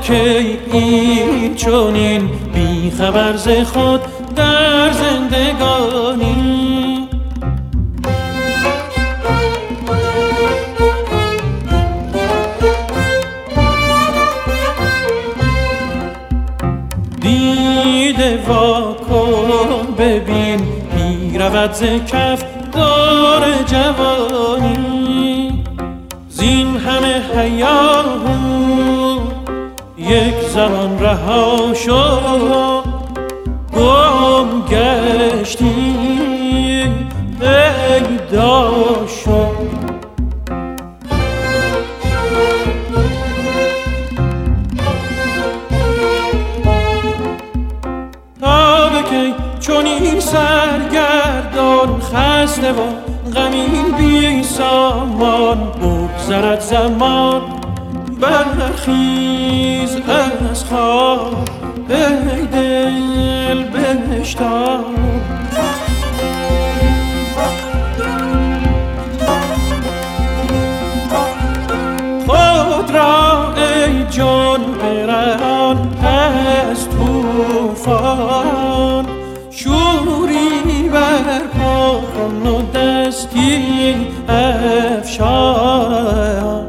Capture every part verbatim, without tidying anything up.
کی این چونین بی خبر ز خود در زندگانی. دیده وا کن ببین می رود ز کف دور جوانی. زین همه هیاهو یک زمان رها شد، گم گشتی پیدا شد. تا به کی چون این سرگردان خسته و غمین بی سامان بگذرد زمان. برخیز از خواب ای دل بشتاب. خود را ای جان برهان از طوفان. شوری برپا کن و دستی افشان.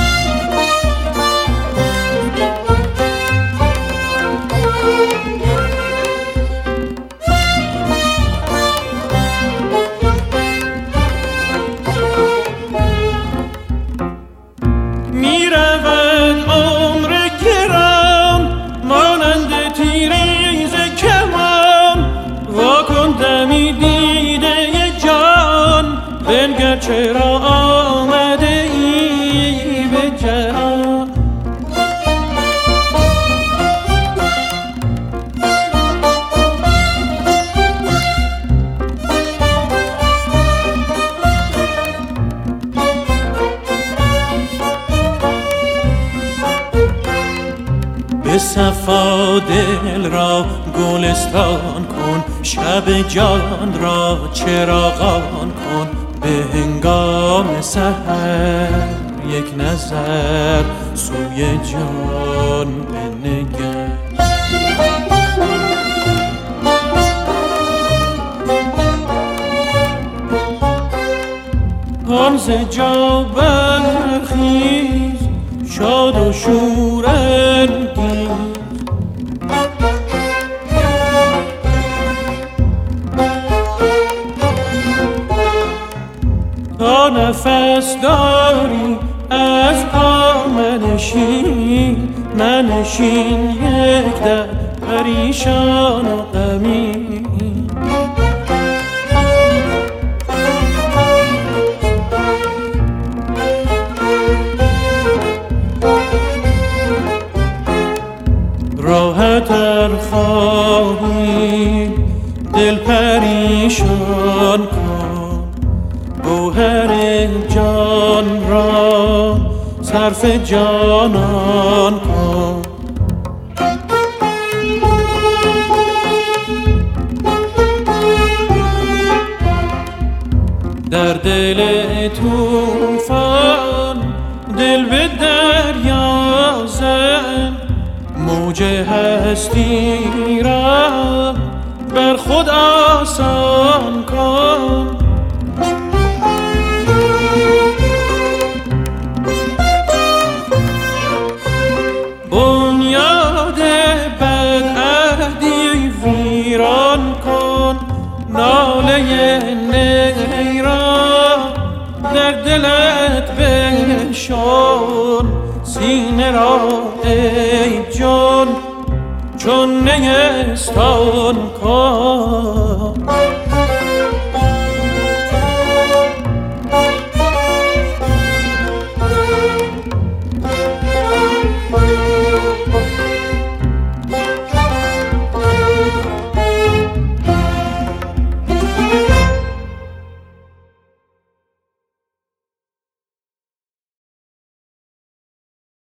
چرا آمده ای به جهان؟ به صفا دل را گلستان کن، شب جان را چراغان کن. به هنگام سحر یک نظر سوی جان بنگر. آن ز جا برخیز شاد و شورانگیز. تا نفس داری از پا منشین، منشین یک در پریشان و غمین. راحت ار خواهی دل پریشان کن، گوهر جان را صرف جانان کن. در دل طوفان دل به دریا زن، موج هستی را بر خود آسان کن. بنیاد بدعهدی ویران کن، ناله نی را در دلت بنشان. سینه را ای جان چون نیستان کن.